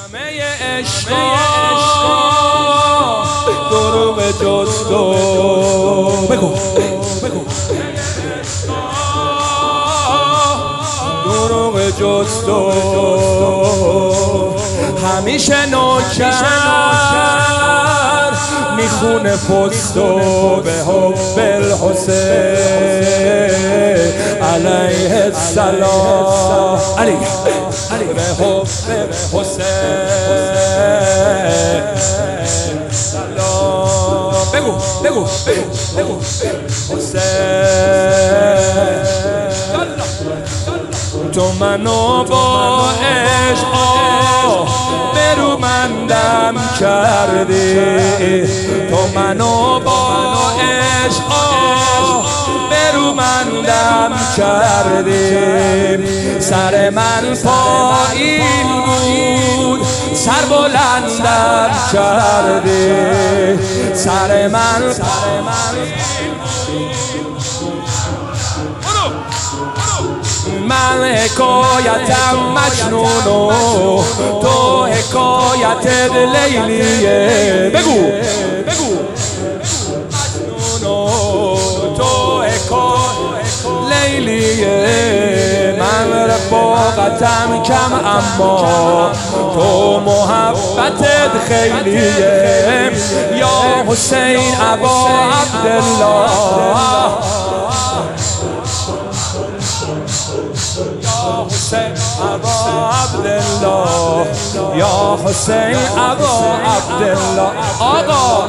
همه عشقا دروغ جز تو. بگو دروغ جز تو. همیشه نوکر میخونه پستو به حب الحسین علیه السلام. علی به حب حسین سلام. بگو حسین. تو منو با عشق برومندم کردی. تو منو با عشق برومندم کردی. سر من پایین بود سر بلندم کردی. سر من من حکایتم مجنون و تو حکایت لیلیه. بگو مجنون و تو حکایت لیلیه. من رفاقتم کم اما تو محبتت خیلیه. یا حسین ابا عبدالله یا حسین ابا عبدالله یا حسین ابا عبدالله. آقا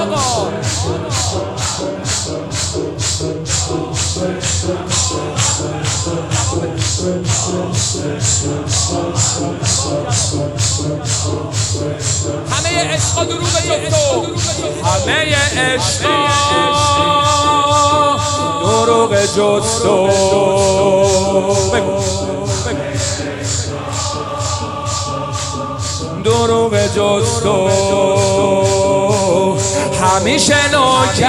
همه عشقا دروغ جز تو. همه عشقا دروغ جز تو. دروغ جز تو. همیشه نوکر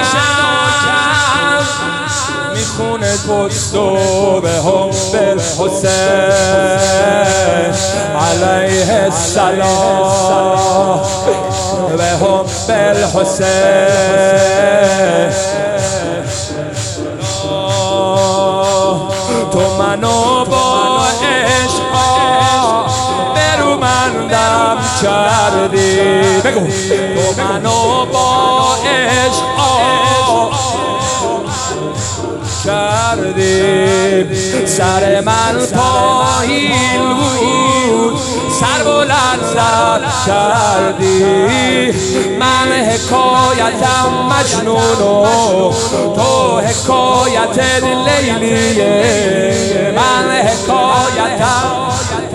میخونه پستو به حب الحسین علیه السلام. به حب الحسین تو منو با عشق برومندم کردی. بگو تو منو با عشق کردی. سر من پایین بود سر بلندم کردی. من حکایتم مجنون و تو حکایت لیلیه. من حکایتم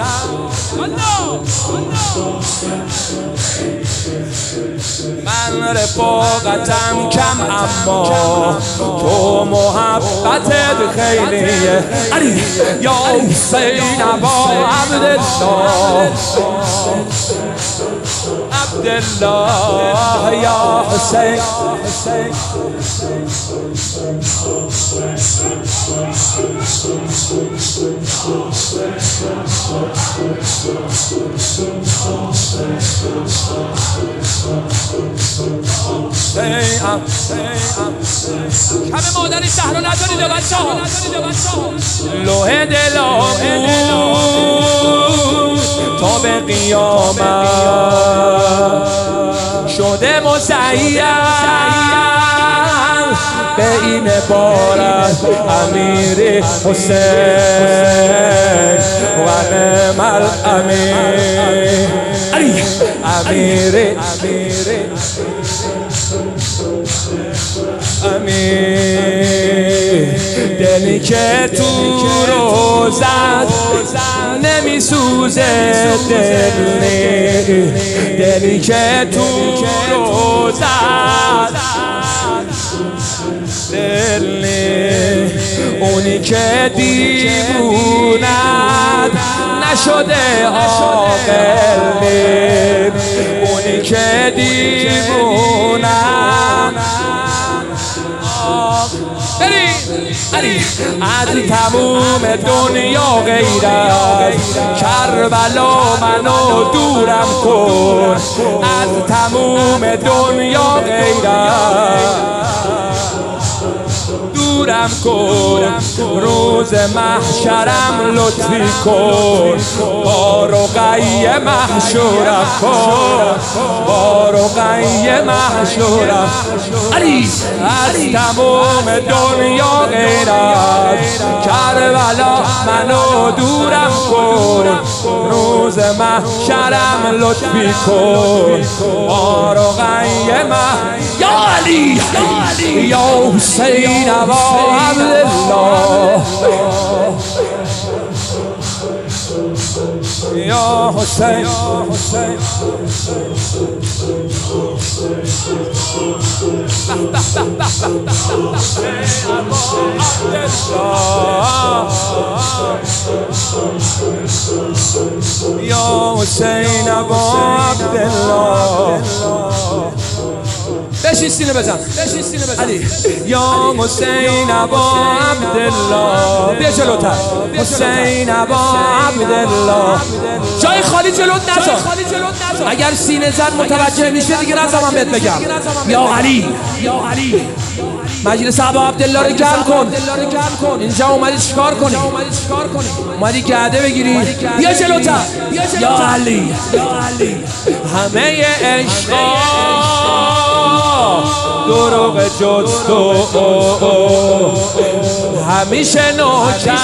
من رفاقتم کم اما تو محبتت خیلیه. علی یا حسین ابا عبدالله عبدالله یا حسین. همه مادری شهر رو ندارید یا بچه ها. لوح دلامون تا به قیامت شده مزین به این بارت امیر حسین و نعم الامیر. امیر دلی که تو روزت نمی سوزه. دلی که تو روزت اونی که دیوونت نشده عاقل. اونی که دیوونت بریم از تموم دنیا غیر از کربلا منو دورم کن، از تموم دنیا غیر دورم کن، روز محشرم لطفی کن، با رقی محشورم کن، با رقی محشورم علی، از تمام دنیا غیر از کربلا منو دورم کن، روز محشرم لطفی کن، با رقی یا علی یا حسین و عبدالله یا حسین یا حسین ابا عبدالله. بشین سینه بزن علی یا حسین ابا عبدالله. بیا جلوتر حسین ابا عبدالله. جای خالی جلوت نذار، اگر سینه زد متوجه میشه دیگه نذارم بهت بگم. یا علی مجلس ابا عبدالله رو جمع کن. اینجا اومدی چیکار کنی؟ اومدی گرده بگیری؟ بیا جلوتر یا علی. همه عشقا دروغ جز تو، همیشه نوکر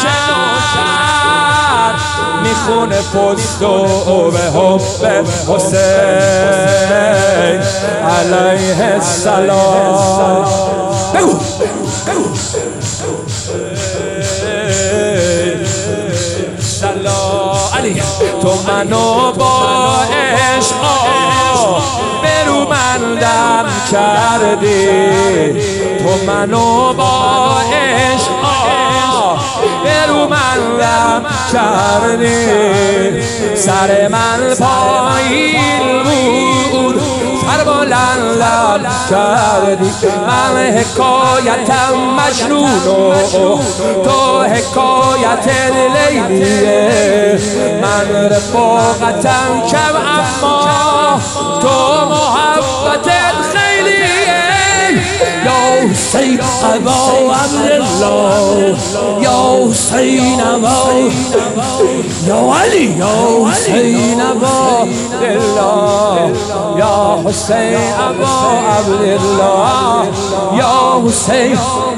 میخونه پست و به حب حسین علیه السلام. بگو سلام علی. تو منو با عشقا برومندم کردی، تو منو با عشقا برومندم کردی، سر من پایین بود سر بلندم کردی، من حکایتم مجنون و تو حکایت لیلیه، من رفاقتم کم اما تو محبتت خیلیه. یا حسین ابا عبدالله یا حسین ابا یا علی یا حسین ابا عبدالله یا حسین ابا عبدالله یا حسین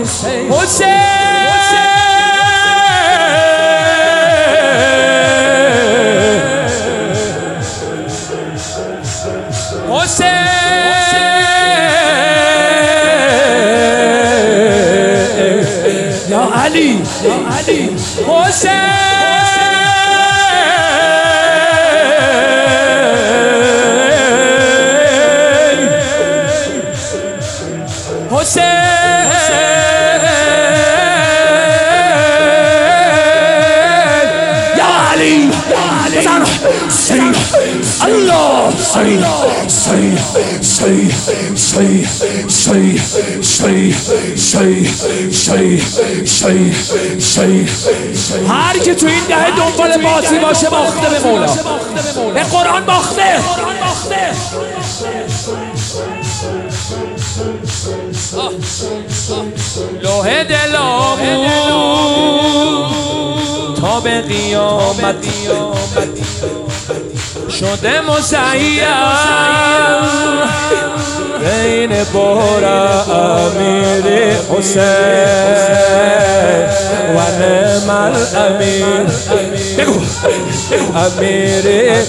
یا علی حسین الله هر که تو این دهه دنبال بازی باشه باخته به مولا، به قرآن باخته. لوح دلامون تا به قیامت شده مزین بین بار امیر حسین و نعم الامیر. بگو امیر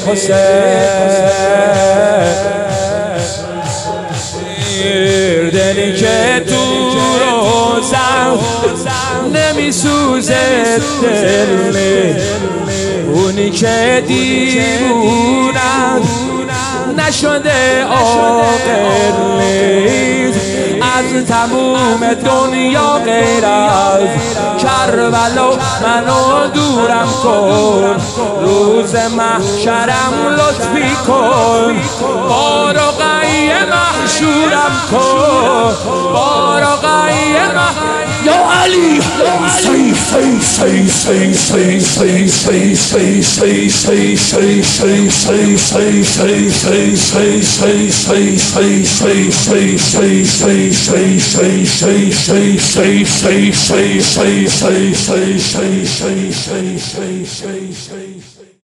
حسین، دلی که تو روزم نمیسوزه دل، اونی که دیوونم نشده عاقل نیست، از تموم دنیا غیر از کربلا منو دورم کن، روز محشرم لطفی کن، با رقی محشورم کن، با رقی یا علی